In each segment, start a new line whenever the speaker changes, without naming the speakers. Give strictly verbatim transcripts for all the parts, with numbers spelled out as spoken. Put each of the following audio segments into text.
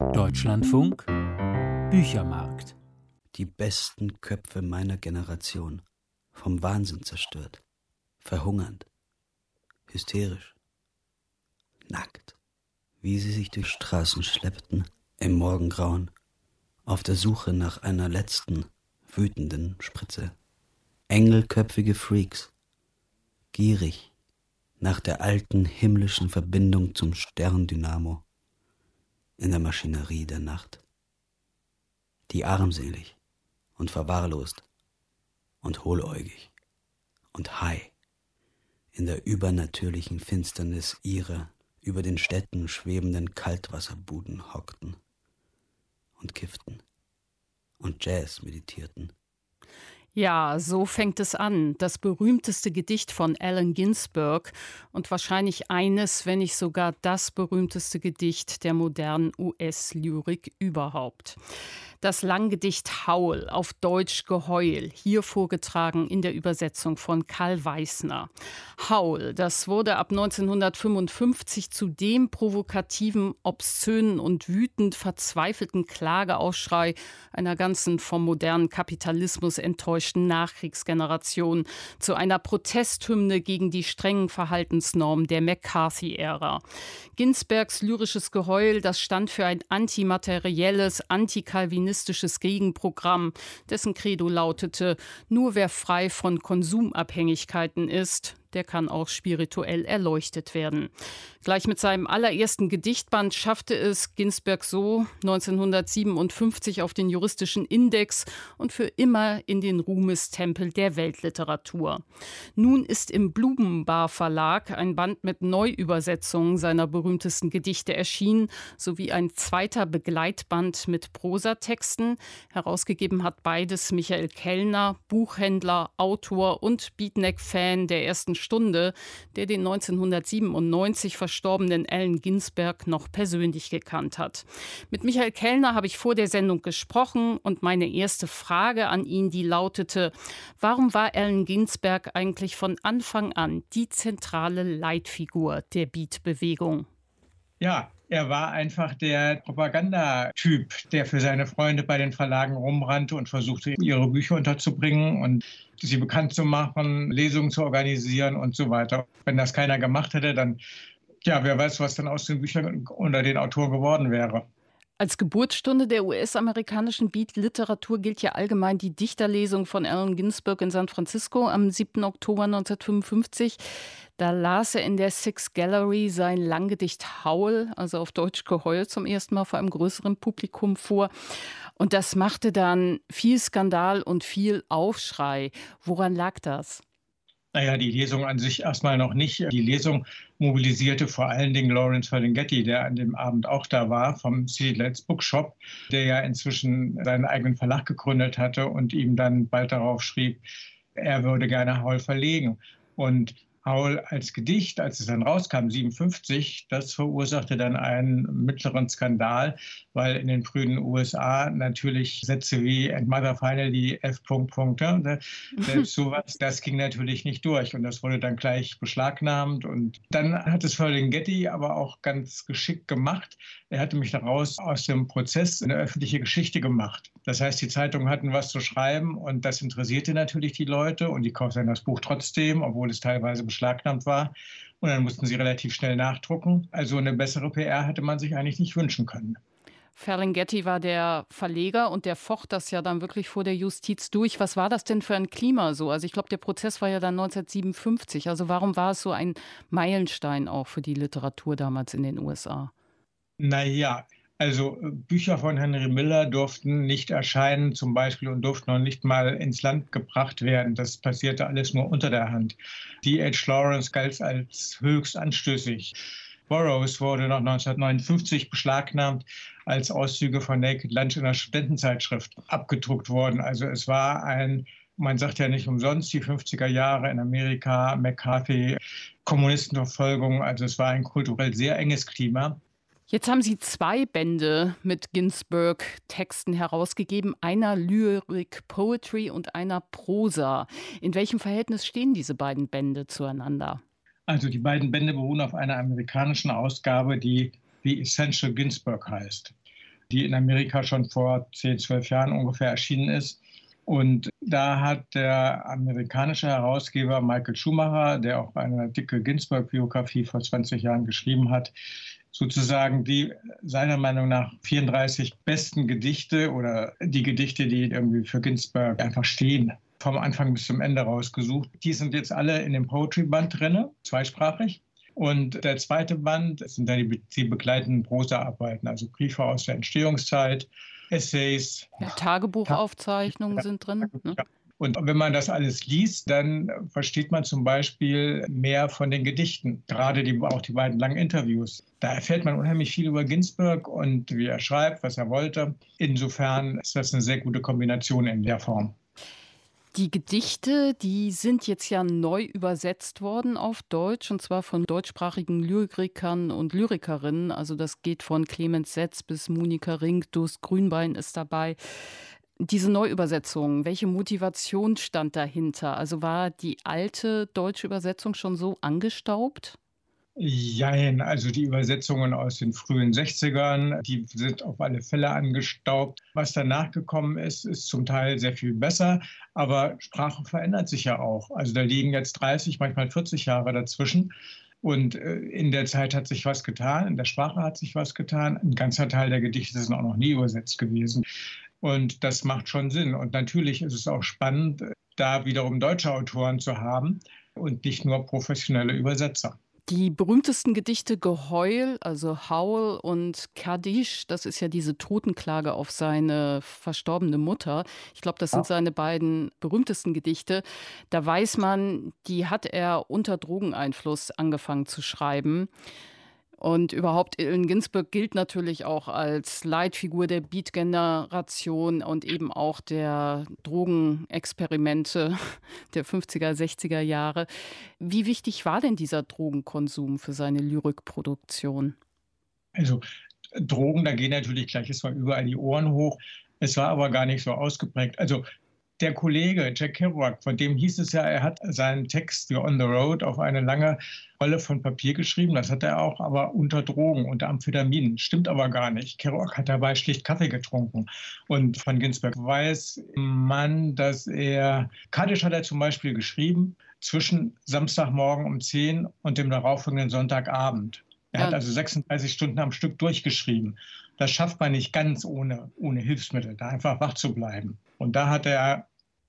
Deutschlandfunk Büchermarkt.
Die besten Köpfe meiner Generation, vom Wahnsinn zerstört, verhungernd, hysterisch, nackt, wie sie sich durch Straßen schleppten, im Morgengrauen, auf der Suche nach einer letzten, wütenden Spritze. Engelköpfige Freaks, gierig nach der alten himmlischen Verbindung zum Sterndynamo in der Maschinerie der Nacht. Die armselig und verwahrlost und hohläugig und high in der übernatürlichen Finsternis ihrer über den Städten schwebenden Kaltwasserbuden hockten und kifften und Jazz meditierten.
Ja, so fängt es an. Das berühmteste Gedicht von Allen Ginsberg und wahrscheinlich eines, wenn nicht sogar das berühmteste Gedicht der modernen U S-Lyrik überhaupt. Das Langgedicht Howl, auf Deutsch Geheul, hier vorgetragen in der Übersetzung von Karl Weißner. Howl, das wurde ab neunzehnhundertfünfundfünfzig zu dem provokativen, obszönen und wütend verzweifelten Klageausschrei einer ganzen vom modernen Kapitalismus enttäuschten Nachkriegsgeneration, zu einer Protesthymne gegen die strengen Verhaltensnormen der McCarthy-Ära. Ginsbergs lyrisches Geheul, das stand für ein antimaterielles, antikalvinistisches Gegenprogramm, dessen Credo lautete: Nur wer frei von Konsumabhängigkeiten ist, der kann auch spirituell erleuchtet werden. Gleich mit seinem allerersten Gedichtband schaffte es Ginsberg so neunzehnhundertsiebenundfünfzig auf den juristischen Index und für immer in den Ruhmestempel der Weltliteratur. Nun ist im Blumenbar Verlag ein Band mit Neuübersetzungen seiner berühmtesten Gedichte erschienen, sowie ein zweiter Begleitband mit Prosatexten. Herausgegeben hat beides Michael Kellner, Buchhändler, Autor und Beatnik-Fan der ersten Stunde, der den neunzehnhundertsiebenundneunzig verstorbenen Allen Ginsberg noch persönlich gekannt hat. Mit Michael Kellner habe ich vor der Sendung gesprochen und meine erste Frage an ihn, die lautete: Warum war Allen Ginsberg eigentlich von Anfang an die zentrale Leitfigur der Beat-Bewegung?
Ja, er war einfach der Propagandatyp, der für seine Freunde bei den Verlagen rumrannte und versuchte, ihre Bücher unterzubringen und sie bekannt zu machen, Lesungen zu organisieren und so weiter. Wenn das keiner gemacht hätte, dann, ja, wer weiß, was dann aus den Büchern unter den Autoren geworden wäre.
Als Geburtsstunde der U S-amerikanischen Beat-Literatur gilt ja allgemein die Dichterlesung von Allen Ginsberg in San Francisco am siebten Oktober neunzehnhundertfünfundfünfzig. Da las er in der Sixth Gallery sein Langgedicht Howl, also auf Deutsch Geheul, zum ersten Mal vor einem größeren Publikum vor. Und das machte dann viel Skandal und viel Aufschrei. Woran lag das?
Naja, die Lesung an sich erstmal noch nicht. Die Lesung mobilisierte vor allen Dingen Lawrence Ferlinghetti, der an dem Abend auch da war, vom City Lights Bookshop, der ja inzwischen seinen eigenen Verlag gegründet hatte und ihm dann bald darauf schrieb, er würde gerne Howl verlegen. Und Howl als Gedicht, als es dann rauskam, siebenundfünfzig, das verursachte dann einen mittleren Skandal, weil in den frühen U S A natürlich Sätze wie "And Mother finally F. Punkte", selbst sowas, das ging natürlich nicht durch und das wurde dann gleich beschlagnahmt. Und dann hat es Ferlinghetti aber auch ganz geschickt gemacht. Er hatte mich daraus aus dem Prozess eine öffentliche Geschichte gemacht. Das heißt, die Zeitungen hatten was zu schreiben und das interessierte natürlich die Leute und die kauften das Buch trotzdem, obwohl es teilweise beschlagnahmt war. Und dann mussten sie relativ schnell nachdrucken. Also eine bessere P R hätte man sich eigentlich nicht wünschen können.
Ferlinghetti war der Verleger und der focht das ja dann wirklich vor der Justiz durch. Was war das denn für ein Klima so? Also ich glaube, der Prozess war ja dann neunzehnhundertsiebenundfünfzig. Also warum war es so ein Meilenstein auch für die Literatur damals in den U S A?
Naja, also Bücher von Henry Miller durften nicht erscheinen zum Beispiel und durften noch nicht mal ins Land gebracht werden. Das passierte alles nur unter der Hand. D H Lawrence galt als höchst anstößig. Burroughs wurde noch neunzehnhundertneunundfünfzig beschlagnahmt, als Auszüge von Naked Lunch in einer Studentenzeitschrift abgedruckt wurden. Also es war ein, man sagt ja nicht umsonst, die fünfziger Jahre in Amerika, McCarthy, Kommunistenverfolgung, also es war ein kulturell sehr enges Klima.
Jetzt haben Sie zwei Bände mit Ginsberg-Texten herausgegeben, einer Lyrik Poetry und einer Prosa. In welchem Verhältnis stehen diese beiden Bände zueinander?
Also die beiden Bände beruhen auf einer amerikanischen Ausgabe, die The Essential Ginsberg heißt. die in Amerika schon vor zehn, zwölf Jahren ungefähr erschienen ist. Und da hat der amerikanische Herausgeber Michael Schumacher, der auch eine dicke Ginsberg-Biografie vor zwanzig Jahren geschrieben hat, sozusagen die seiner Meinung nach vierunddreißig besten Gedichte oder die Gedichte, die irgendwie für Ginsberg einfach stehen, vom Anfang bis zum Ende rausgesucht. Die sind jetzt alle in dem Poetry-Band drin, zweisprachig. Und der zweite Band sind dann die, die begleitenden Prosaarbeiten, also Briefe aus der Entstehungszeit, Essays.
Ja, Tagebuchaufzeichnungen sind drin. Ne?
Und wenn man das alles liest, dann versteht man zum Beispiel mehr von den Gedichten, gerade die, auch die beiden langen Interviews. Da erfährt man unheimlich viel über Ginsberg und wie er schreibt, was er wollte. Insofern ist das eine sehr gute Kombination in der Form.
Die Gedichte, die sind jetzt ja neu übersetzt worden auf Deutsch, und zwar von deutschsprachigen Lyrikern und Lyrikerinnen. Also das geht von Clemens Setz bis Monika Rink, Durst Grünbein ist dabei. Diese Neuübersetzung, welche Motivation stand dahinter? Also war die alte deutsche Übersetzung schon so angestaubt?
Jein, also die Übersetzungen aus den frühen sechzigern, die sind auf alle Fälle angestaubt. Was danach gekommen ist, ist zum Teil sehr viel besser, aber Sprache verändert sich ja auch. Also da liegen jetzt dreißig, manchmal vierzig Jahre dazwischen. Und in der Zeit hat sich was getan, in der Sprache hat sich was getan. Ein ganzer Teil der Gedichte sind auch noch nie übersetzt gewesen. Und das macht schon Sinn. Und natürlich ist es auch spannend, da wiederum deutsche Autoren zu haben und nicht nur professionelle Übersetzer.
Die berühmtesten Gedichte Geheul, also Howl und Kaddisch, das ist ja diese Totenklage auf seine verstorbene Mutter. Ich glaube, das sind seine beiden berühmtesten Gedichte. Da weiß man, die hat er unter Drogeneinfluss angefangen zu schreiben. Und überhaupt, Allen Ginsberg gilt natürlich auch als Leitfigur der Beat-Generation und eben auch der Drogenexperimente der fünfziger, sechziger Jahre. Wie wichtig war denn dieser Drogenkonsum für seine Lyrikproduktion?
Also Drogen, da gehen natürlich gleich erstmal überall die Ohren hoch. Es war aber gar nicht so ausgeprägt. Also der Kollege Jack Kerouac, von dem hieß es ja, er hat seinen Text You're on the Road auf eine lange Rolle von Papier geschrieben. Das hat er auch, aber unter Drogen, unter Amphetaminen. Stimmt aber gar nicht. Kerouac hat dabei schlicht Kaffee getrunken. Und von Ginsberg weiß man, dass er, Kaddisch hat er zum Beispiel geschrieben, zwischen Samstagmorgen um zehn und dem darauffolgenden Sonntagabend. Er ja. hat also sechsunddreißig Stunden am Stück durchgeschrieben. Das schafft man nicht ganz ohne, ohne Hilfsmittel, da einfach wach zu bleiben. Und da hat er,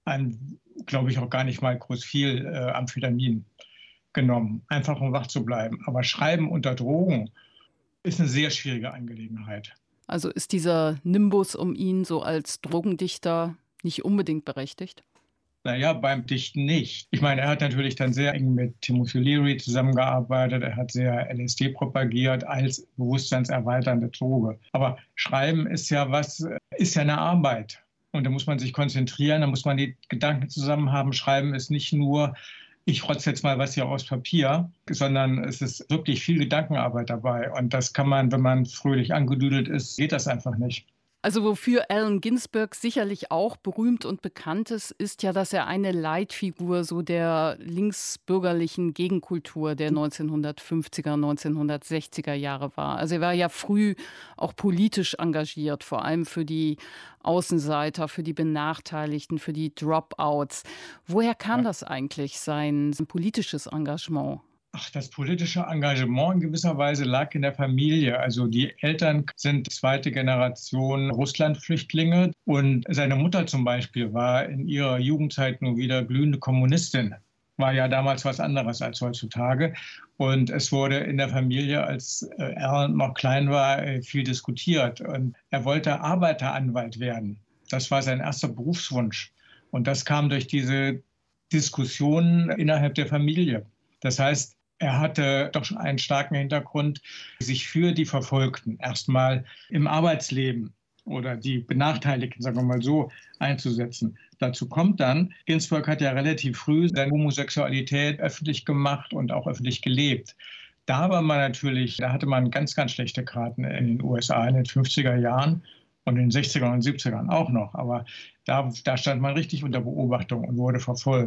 glaube ich, auch gar nicht mal groß viel äh, Amphetamin genommen, einfach um wach zu bleiben. Aber Schreiben unter Drogen ist eine sehr schwierige Angelegenheit.
Also ist dieser Nimbus um ihn so als Drogendichter nicht unbedingt berechtigt?
Naja, beim Dichten nicht. Ich meine, er hat natürlich dann sehr eng mit Timothy Leary zusammengearbeitet. Er hat sehr L S D propagiert als bewusstseinserweiternde Droge. Aber Schreiben ist ja was, ist ja eine Arbeit. Und da muss man sich konzentrieren, da muss man die Gedanken zusammen haben. Schreiben ist nicht nur, ich rotze jetzt mal was hier aus Papier, sondern es ist wirklich viel Gedankenarbeit dabei. Und das kann man, wenn man fröhlich angedüdelt ist, geht das einfach nicht.
Also wofür Allen Ginsberg sicherlich auch berühmt und bekannt ist, ist ja, dass er eine Leitfigur so der linksbürgerlichen Gegenkultur der neunzehnhundertfünfziger, neunzehnhundertsechziger Jahre war. Also er war ja früh auch politisch engagiert, vor allem für die Außenseiter, für die Benachteiligten, für die Dropouts. Woher kam ja. das eigentlich, sein, sein politisches Engagement?
Ach, das politische Engagement in gewisser Weise lag in der Familie. Also die Eltern sind zweite Generation Russlandflüchtlinge und seine Mutter zum Beispiel war in ihrer Jugendzeit nur wieder glühende Kommunistin. War ja damals was anderes als heutzutage. Und es wurde in der Familie, als Allen noch klein war, viel diskutiert. Und er wollte Arbeiteranwalt werden. Das war sein erster Berufswunsch. Und das kam durch diese Diskussionen innerhalb der Familie. Das heißt, er hatte doch schon einen starken Hintergrund, sich für die Verfolgten erstmal im Arbeitsleben oder die Benachteiligten, sagen wir mal so, einzusetzen. Dazu kommt dann, Ginsberg hat ja relativ früh seine Homosexualität öffentlich gemacht und auch öffentlich gelebt. Da war man natürlich, da hatte man ganz, ganz schlechte Karten in den U S A in den fünfziger Jahren und in den sechzigern und siebzigern auch noch. Aber da, da stand man richtig unter Beobachtung und wurde verfolgt.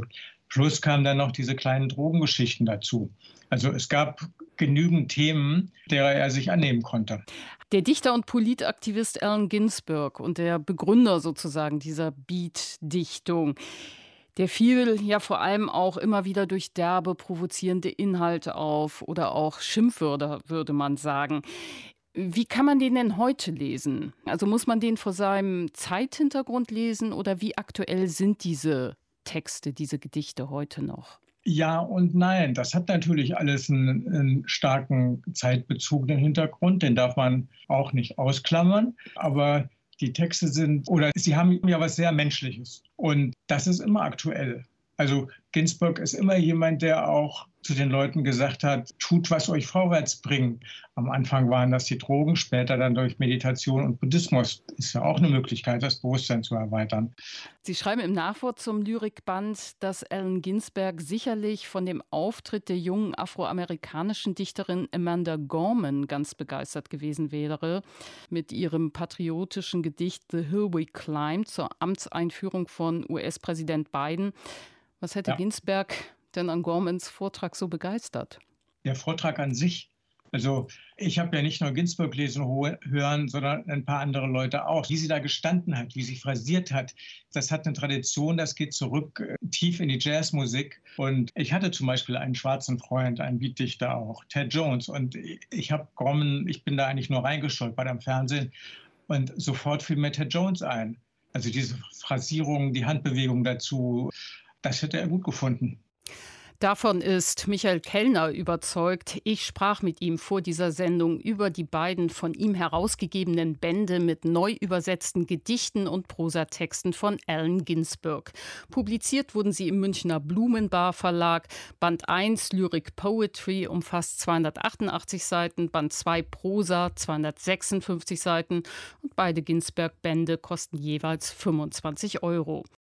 Plus kamen dann noch diese kleinen Drogengeschichten dazu. Also es gab genügend Themen, derer er sich annehmen konnte.
Der Dichter und Politaktivist Allen Ginsberg und der Begründer sozusagen dieser Beat-Dichtung, der fiel ja vor allem auch immer wieder durch derbe, provozierende Inhalte auf oder auch Schimpfwörter, würde man sagen. Wie kann man den denn heute lesen? Also muss man den vor seinem Zeithintergrund lesen oder wie aktuell sind diese Texte, diese Gedichte heute noch?
Ja und nein. Das hat natürlich alles einen, einen starken zeitbezogenen Hintergrund, den darf man auch nicht ausklammern. Aber die Texte sind, oder sie haben ja was sehr Menschliches. Und das ist immer aktuell. Also Ginsberg ist immer jemand, der auch zu den Leuten gesagt hat, tut, was euch vorwärts bringt. Am Anfang waren das die Drogen, später dann durch Meditation und Buddhismus. Ist ja auch eine Möglichkeit, das Bewusstsein zu erweitern.
Sie schreiben im Nachwort zum Lyrikband, dass Allen Ginsberg sicherlich von dem Auftritt der jungen afroamerikanischen Dichterin Amanda Gorman ganz begeistert gewesen wäre. Mit ihrem patriotischen Gedicht The Hill We Climbed zur Amtseinführung von U S-Präsident Biden. Was hätte ja. Ginsberg denn an Gormans Vortrag so begeistert?
Der Vortrag an sich. Also ich habe ja nicht nur Ginsberg lesen hören, sondern ein paar andere Leute auch. Wie sie da gestanden hat, wie sie phrasiert hat, das hat eine Tradition, das geht zurück tief in die Jazzmusik. Und ich hatte zum Beispiel einen schwarzen Freund, einen Beatdichter auch, Ted Jones. Und ich habe Gorman, ich bin da eigentlich nur reingestolpert am Fernsehen. Und sofort fiel mir Ted Jones ein. Also diese Phrasierung, die Handbewegung dazu, das hätte er gut gefunden.
Davon ist Michael Kellner überzeugt. Ich sprach mit ihm vor dieser Sendung über die beiden von ihm herausgegebenen Bände mit neu übersetzten Gedichten und Prosatexten von Allen Ginsberg. Publiziert wurden sie im Münchner Blumenbar Verlag. Band eins Lyric Poetry umfasst zweihundertachtundachtzig Seiten, Band zwei Prosa zweihundertsechsundfünfzig Seiten und beide Ginsberg-Bände kosten jeweils fünfundzwanzig Euro.